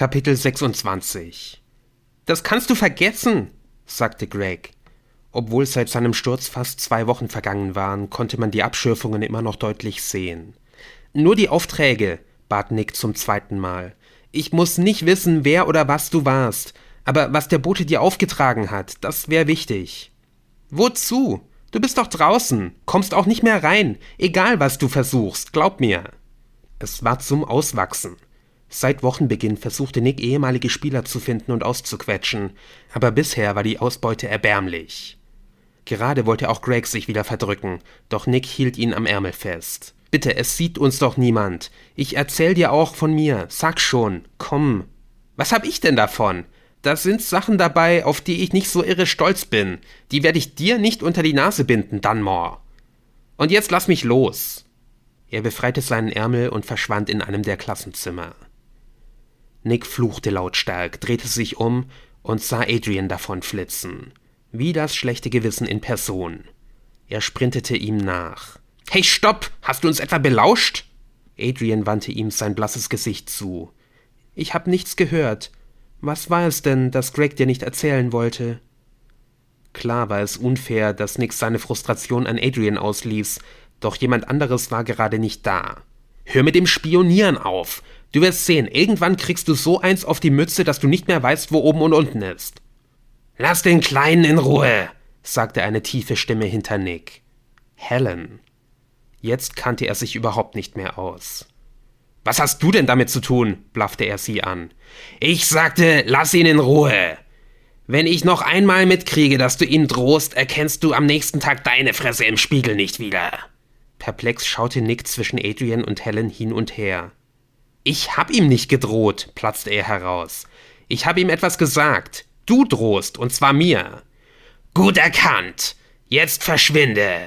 Kapitel 26 »Das kannst du vergessen«, sagte Greg. Obwohl seit seinem Sturz fast 2 Wochen vergangen waren, konnte man die Abschürfungen immer noch deutlich sehen. »Nur die Aufträge«, bat Nick zum 2. Mal. »Ich muss nicht wissen, wer oder was du warst, aber was der Bote dir aufgetragen hat, das wäre wichtig.« »Wozu? Du bist doch draußen, kommst auch nicht mehr rein, egal was du versuchst, glaub mir.« Es war zum Auswachsen. Seit Wochenbeginn versuchte Nick, ehemalige Spieler zu finden und auszuquetschen, aber bisher war die Ausbeute erbärmlich. Gerade wollte auch Greg sich wieder verdrücken, doch Nick hielt ihn am Ärmel fest. »Bitte, es sieht uns doch niemand. Ich erzähl dir auch von mir. Sag schon, komm.« »Was hab ich denn davon? Da sind Sachen dabei, auf die ich nicht so irre stolz bin. Die werde ich dir nicht unter die Nase binden, Dunmore. Und jetzt lass mich los.« Er befreite seinen Ärmel und verschwand in einem der Klassenzimmer. Nick fluchte lautstark, drehte sich um und sah Adrian davonflitzen. Wie das schlechte Gewissen in Person. Er sprintete ihm nach. »Hey, stopp! Hast du uns etwa belauscht?« Adrian wandte ihm sein blasses Gesicht zu. »Ich hab nichts gehört. Was war es denn, das Greg dir nicht erzählen wollte?« Klar war es unfair, dass Nick seine Frustration an Adrian ausließ, doch jemand anderes war gerade nicht da. »Hör mit dem Spionieren auf! Du wirst sehen, irgendwann kriegst du so eins auf die Mütze, dass du nicht mehr weißt, wo oben und unten ist.« »Lass den Kleinen in Ruhe«, sagte eine tiefe Stimme hinter Nick. Helen. Jetzt kannte er sich überhaupt nicht mehr aus. »Was hast du denn damit zu tun?«, blaffte er sie an. »Ich sagte, lass ihn in Ruhe. Wenn ich noch einmal mitkriege, dass du ihm drohst, erkennst du am nächsten Tag deine Fresse im Spiegel nicht wieder.« Perplex schaute Nick zwischen Adrian und Helen hin und her. »Ich hab ihm nicht gedroht«, platzte er heraus. »Ich hab ihm etwas gesagt. Du drohst, und zwar mir.« »Gut erkannt. Jetzt verschwinde.«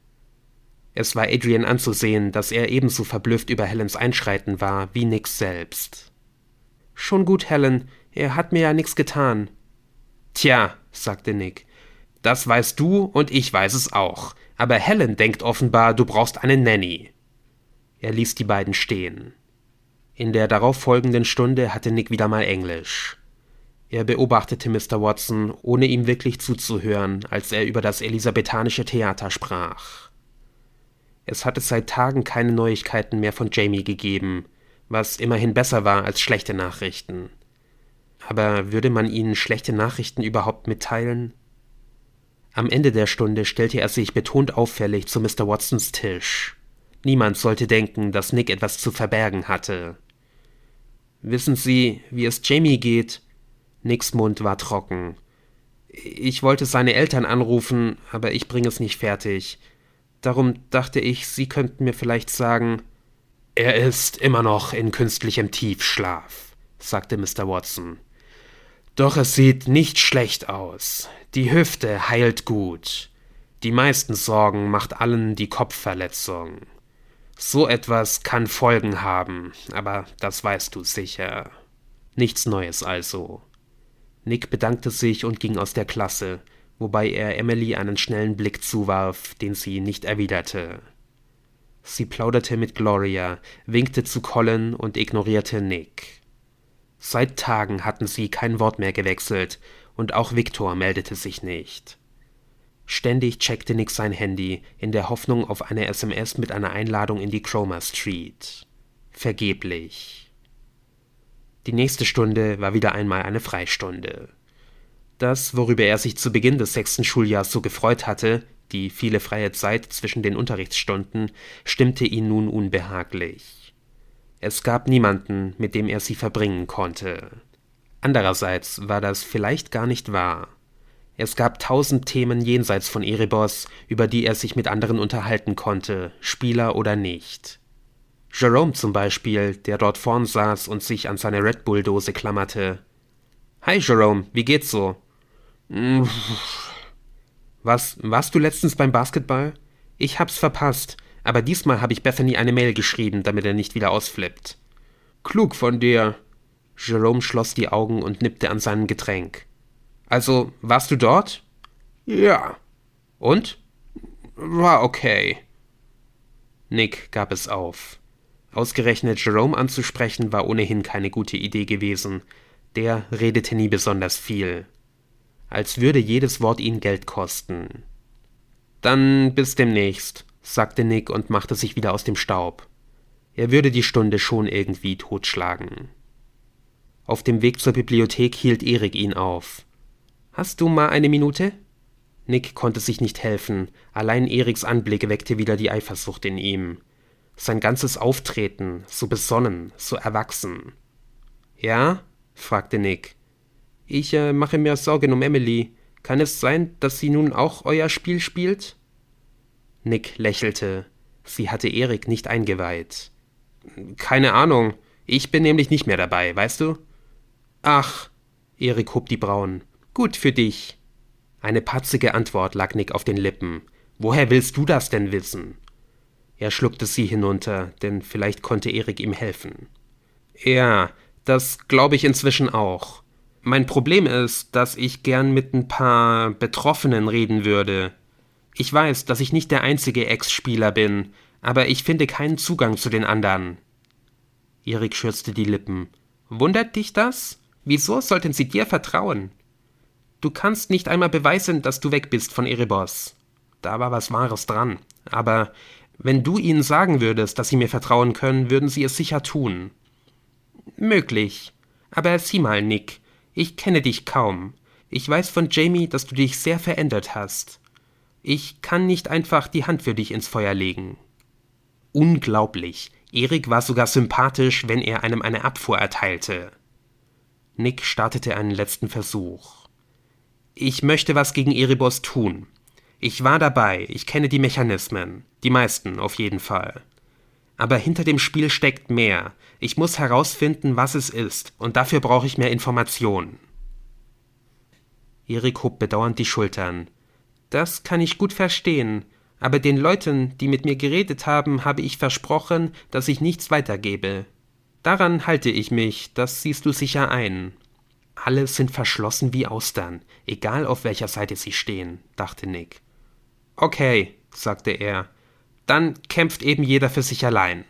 Es war Adrian anzusehen, dass er ebenso verblüfft über Helens Einschreiten war wie Nick selbst. »Schon gut, Helen. Er hat mir ja nichts getan.« »Tja«, sagte Nick, »das weißt du und ich weiß es auch. Aber Helen denkt offenbar, du brauchst eine Nanny.« Er ließ die beiden stehen. In der darauffolgenden Stunde hatte Nick wieder mal Englisch. Er beobachtete Mr. Watson, ohne ihm wirklich zuzuhören, als er über das elisabethanische Theater sprach. Es hatte seit Tagen keine Neuigkeiten mehr von Jamie gegeben, was immerhin besser war als schlechte Nachrichten. Aber würde man ihnen schlechte Nachrichten überhaupt mitteilen? Am Ende der Stunde stellte er sich betont auffällig zu Mr. Watsons Tisch. Niemand sollte denken, dass Nick etwas zu verbergen hatte. »Wissen Sie, wie es Jamie geht?« Nicks Mund war trocken. »Ich wollte seine Eltern anrufen, aber ich bringe es nicht fertig. Darum dachte ich, Sie könnten mir vielleicht sagen...« »Er ist immer noch in künstlichem Tiefschlaf«, sagte Mr. Watson. »Doch es sieht nicht schlecht aus. Die Hüfte heilt gut. Die meisten Sorgen macht allen die Kopfverletzung. So etwas kann Folgen haben, aber das weißt du sicher. Nichts Neues also.« Nick bedankte sich und ging aus der Klasse, wobei er Emily einen schnellen Blick zuwarf, den sie nicht erwiderte. Sie plauderte mit Gloria, winkte zu Colin und ignorierte Nick. Seit Tagen hatten sie kein Wort mehr gewechselt, und auch Victor meldete sich nicht. Ständig checkte Nick sein Handy, in der Hoffnung auf eine SMS mit einer Einladung in die Cromer Street. Vergeblich. Die nächste Stunde war wieder einmal eine Freistunde. Das, worüber er sich zu Beginn des 6. Schuljahrs so gefreut hatte, die viele freie Zeit zwischen den Unterrichtsstunden, stimmte ihn nun unbehaglich. Es gab niemanden, mit dem er sie verbringen konnte. Andererseits war das vielleicht gar nicht wahr. Es gab 1000 Themen jenseits von Erebos, über die er sich mit anderen unterhalten konnte, Spieler oder nicht. Jerome zum Beispiel, der dort vorn saß und sich an seine Red Bull-Dose klammerte. »Hi Jerome, wie geht's so?« Warst du letztens beim Basketball? Ich hab's verpasst, aber diesmal habe ich Bethany eine Mail geschrieben, damit er nicht wieder ausflippt.« »Klug von dir.« Jerome schloss die Augen und nippte an seinem Getränk. »Also, warst du dort?« »Ja.« »Und?« »War okay.« Nick gab es auf. Ausgerechnet Jerome anzusprechen war ohnehin keine gute Idee gewesen. Der redete nie besonders viel. Als würde jedes Wort ihn Geld kosten. »Dann bis demnächst«, sagte Nick und machte sich wieder aus dem Staub. Er würde die Stunde schon irgendwie totschlagen. Auf dem Weg zur Bibliothek hielt Erik ihn auf. »Hast du mal eine Minute?« Nick konnte sich nicht helfen, allein Eriks Anblick weckte wieder die Eifersucht in ihm. Sein ganzes Auftreten, so besonnen, so erwachsen. »Ja?« fragte Nick. »Ich mache mir Sorgen um Emily. Kann es sein, dass sie nun auch euer Spiel spielt?« Nick lächelte. Sie hatte Erik nicht eingeweiht. »Keine Ahnung. Ich bin nämlich nicht mehr dabei, weißt du?« »Ach«, Erik hob die Brauen. »Gut für dich.« Eine patzige Antwort lag Nick auf den Lippen. »Woher willst du das denn wissen?« Er schluckte sie hinunter, denn vielleicht konnte Erik ihm helfen. »Ja, das glaube ich inzwischen auch. Mein Problem ist, dass ich gern mit ein paar Betroffenen reden würde. Ich weiß, dass ich nicht der einzige Ex-Spieler bin, aber ich finde keinen Zugang zu den anderen.« Erik schürzte die Lippen. »Wundert dich das? Wieso sollten sie dir vertrauen? Du kannst nicht einmal beweisen, dass du weg bist von Erebos. Da war was Wahres dran. Aber wenn du ihnen sagen würdest, dass sie mir vertrauen können, würden sie es sicher tun.« »Möglich. Aber sieh mal, Nick, ich kenne dich kaum. Ich weiß von Jamie, dass du dich sehr verändert hast. Ich kann nicht einfach die Hand für dich ins Feuer legen.« Unglaublich. Erik war sogar sympathisch, wenn er einem eine Abfuhr erteilte. Nick startete einen letzten Versuch. »Ich möchte was gegen Erebos tun. Ich war dabei, ich kenne die Mechanismen. Die meisten, auf jeden Fall. Aber hinter dem Spiel steckt mehr. Ich muss herausfinden, was es ist, und dafür brauche ich mehr Informationen.« Erik hob bedauernd die Schultern. »Das kann ich gut verstehen, aber den Leuten, die mit mir geredet haben, habe ich versprochen, dass ich nichts weitergebe. Daran halte ich mich, das siehst du sicher ein.« »Alle sind verschlossen wie Austern, egal auf welcher Seite sie stehen«, dachte Nick. »Okay«, sagte er, »dann kämpft eben jeder für sich allein.«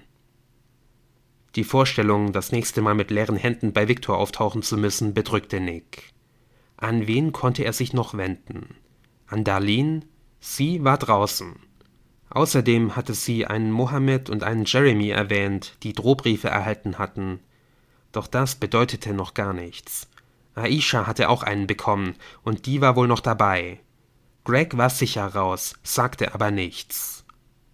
Die Vorstellung, das nächste Mal mit leeren Händen bei Victor auftauchen zu müssen, bedrückte Nick. An wen konnte er sich noch wenden? An Darlene? Sie war draußen. Außerdem hatte sie einen Mohammed und einen Jeremy erwähnt, die Drohbriefe erhalten hatten. Doch das bedeutete noch gar nichts. Aisha hatte auch einen bekommen, und die war wohl noch dabei. Greg war sicher raus, sagte aber nichts.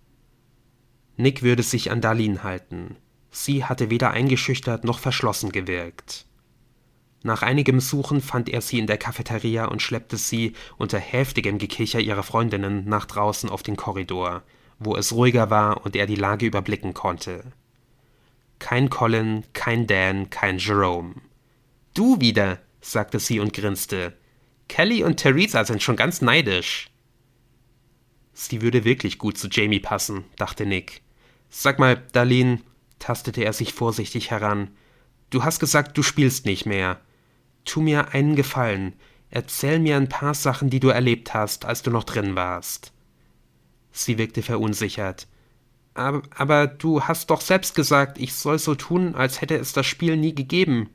Nick würde sich an Darlene halten. Sie hatte weder eingeschüchtert noch verschlossen gewirkt. Nach einigem Suchen fand er sie in der Cafeteria und schleppte sie unter heftigem Gekicher ihrer Freundinnen nach draußen auf den Korridor, wo es ruhiger war und er die Lage überblicken konnte. Kein Colin, kein Dan, kein Jerome. »Du wieder«, sagte sie und grinste. »Kelly und Theresa sind schon ganz neidisch.« Sie würde wirklich gut zu Jamie passen, dachte Nick. »Sag mal, Darlene«, tastete er sich vorsichtig heran, »du hast gesagt, du spielst nicht mehr. Tu mir einen Gefallen. Erzähl mir ein paar Sachen, die du erlebt hast, als du noch drin warst.« Sie wirkte verunsichert. »Aber du hast doch selbst gesagt, ich soll so tun, als hätte es das Spiel nie gegeben.«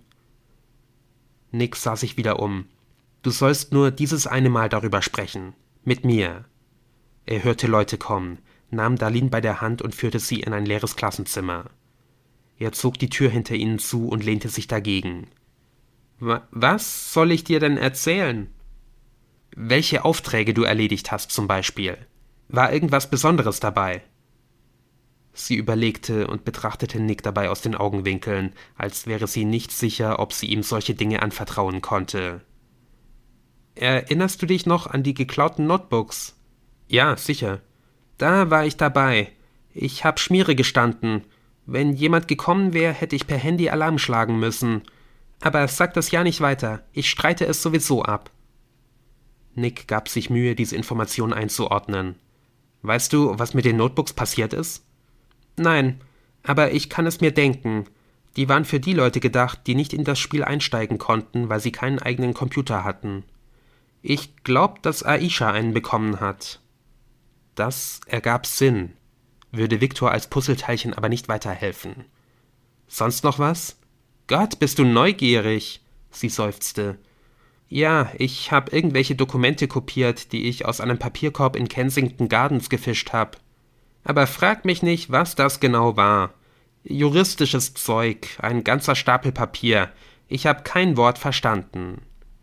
Nick sah sich wieder um. »Du sollst nur dieses eine Mal darüber sprechen. Mit mir.« Er hörte Leute kommen, nahm Darlene bei der Hand und führte sie in ein leeres Klassenzimmer. Er zog die Tür hinter ihnen zu und lehnte sich dagegen. »Was soll ich dir denn erzählen?« »Welche Aufträge du erledigt hast zum Beispiel. War irgendwas Besonderes dabei?« Sie überlegte und betrachtete Nick dabei aus den Augenwinkeln, als wäre sie nicht sicher, ob sie ihm solche Dinge anvertrauen konnte. »Erinnerst du dich noch an die geklauten Notebooks?« »Ja, sicher.« »Da war ich dabei. Ich hab Schmiere gestanden. Wenn jemand gekommen wäre, hätte ich per Handy Alarm schlagen müssen. Aber sag das ja nicht weiter. Ich streite es sowieso ab.« Nick gab sich Mühe, diese Information einzuordnen. »Weißt du, was mit den Notebooks passiert ist?« »Nein, aber ich kann es mir denken. Die waren für die Leute gedacht, die nicht in das Spiel einsteigen konnten, weil sie keinen eigenen Computer hatten. Ich glaube, dass Aisha einen bekommen hat.« Das ergab Sinn, würde Victor als Puzzleteilchen aber nicht weiterhelfen. Sonst noch was? Gott, bist du neugierig, sie seufzte. Ja, ich habe irgendwelche Dokumente kopiert, die ich aus einem Papierkorb in Kensington Gardens gefischt habe. Aber frag mich nicht, was das genau war. Juristisches Zeug, ein ganzer Stapel Papier. Ich habe kein Wort verstanden.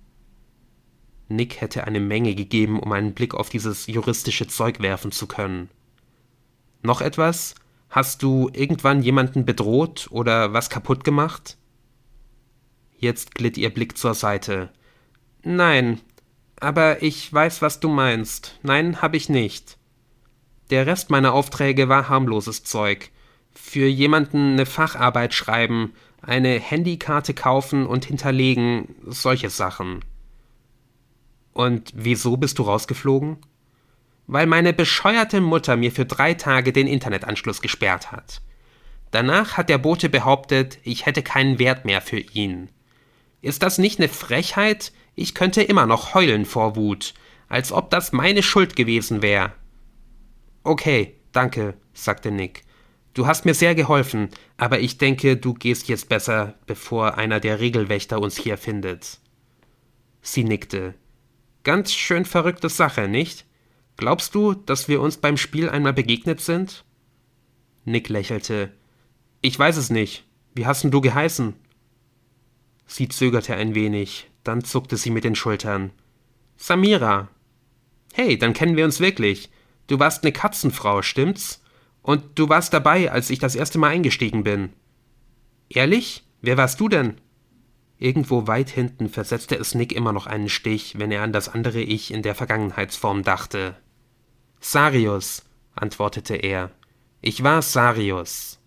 Nick hätte eine Menge gegeben, um einen Blick auf dieses juristische Zeug werfen zu können. Noch etwas? Hast du irgendwann jemanden bedroht oder was kaputt gemacht? Jetzt glitt ihr Blick zur Seite. Nein, aber ich weiß, was du meinst. Nein, habe ich nicht. Der Rest meiner Aufträge war harmloses Zeug. Für jemanden eine Facharbeit schreiben, eine Handykarte kaufen und hinterlegen, solche Sachen. Und wieso bist du rausgeflogen? Weil meine bescheuerte Mutter mir für 3 Tage den Internetanschluss gesperrt hat. Danach hat der Bote behauptet, ich hätte keinen Wert mehr für ihn. Ist das nicht eine Frechheit? Ich könnte immer noch heulen vor Wut, als ob das meine Schuld gewesen wäre. Okay, danke, sagte Nick. Du hast mir sehr geholfen, aber ich denke, du gehst jetzt besser, bevor einer der Regelwächter uns hier findet. Sie nickte. Ganz schön verrückte Sache, nicht? Glaubst du, dass wir uns beim Spiel einmal begegnet sind? Nick lächelte. Ich weiß es nicht. Wie hast denn du geheißen? Sie zögerte ein wenig, dann zuckte sie mit den Schultern. Samira. Hey, dann kennen wir uns wirklich. Du warst eine Katzenfrau, stimmt's? Und du warst dabei, als ich das erste Mal eingestiegen bin. Ehrlich? Wer warst du denn? Irgendwo weit hinten versetzte es Nick immer noch einen Stich, wenn er an das andere Ich in der Vergangenheitsform dachte. Sarius, antwortete er. Ich war Sarius.